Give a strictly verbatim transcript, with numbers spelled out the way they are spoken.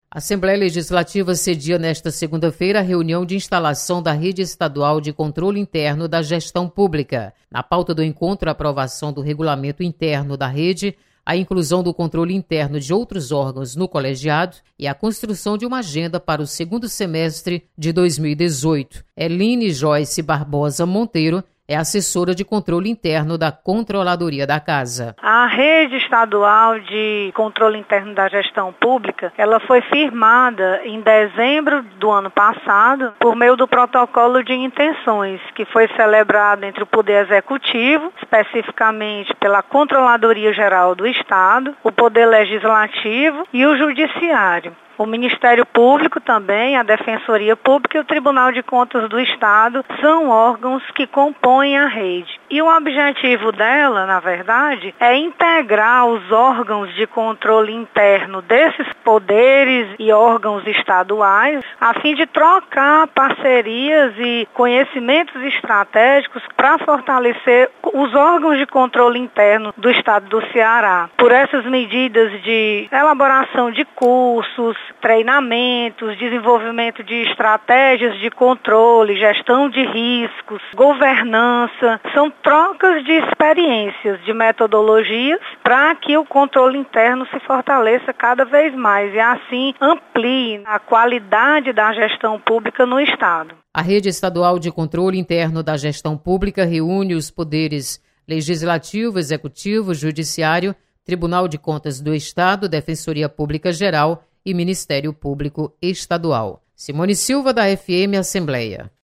A Assembleia Legislativa cedia nesta segunda-feira a reunião de instalação da Rede Estadual de Controle Interno da Gestão Pública. Na pauta do encontro, a aprovação do regulamento interno da rede, a inclusão do controle interno de outros órgãos no colegiado e a construção de uma agenda para o segundo semestre de dois mil e dezoito. Eline Joyce Barbosa Monteiro é assessora de controle interno da Controladoria da Casa. A Rede Estadual de Controle Interno da Gestão Pública, ela foi firmada em dezembro do ano passado por meio do protocolo de intenções, que foi celebrado entre o Poder Executivo, especificamente pela Controladoria Geral do Estado, o Poder Legislativo e o Judiciário. O Ministério Público também, a Defensoria Pública e o Tribunal de Contas do Estado são órgãos que compõem a rede. E o objetivo dela, na verdade, é integrar os órgãos de controle interno desses poderes e órgãos estaduais, a fim de trocar parcerias e conhecimentos estratégicos para fortalecer os órgãos de controle interno do Estado do Ceará. Por essas medidas de elaboração de cursos, treinamentos, desenvolvimento de estratégias de controle, gestão de riscos, governança, são trocas de experiências, de metodologias, para que o controle interno se fortaleça cada vez mais e assim amplie a qualidade da gestão pública no Estado. A Rede Estadual de Controle Interno da Gestão Pública reúne os poderes Legislativo, Executivo, Judiciário, Tribunal de Contas do Estado, Defensoria Pública Geral e Ministério Público Estadual. Simone Silva, da F M Assembleia.